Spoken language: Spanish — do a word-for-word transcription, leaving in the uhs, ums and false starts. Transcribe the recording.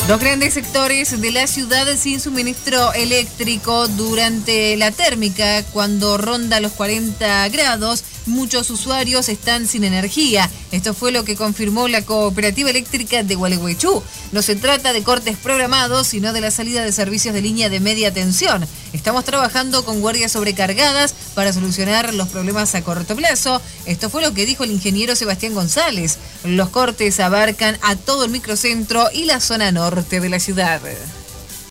Dos grandes sectores de la ciudad sin suministro eléctrico durante la térmica, cuando ronda los cuarenta grados, muchos usuarios están sin energía. Esto fue lo que confirmó la Cooperativa Eléctrica de Gualeguaychú. No se trata de cortes programados, sino de la salida de servicios de línea de media tensión. Estamos trabajando con guardias sobrecargadas para solucionar los problemas a corto plazo. Esto fue lo que dijo el ingeniero Sebastián González. Los cortes abarcan a todo el microcentro y la zona norte de la ciudad.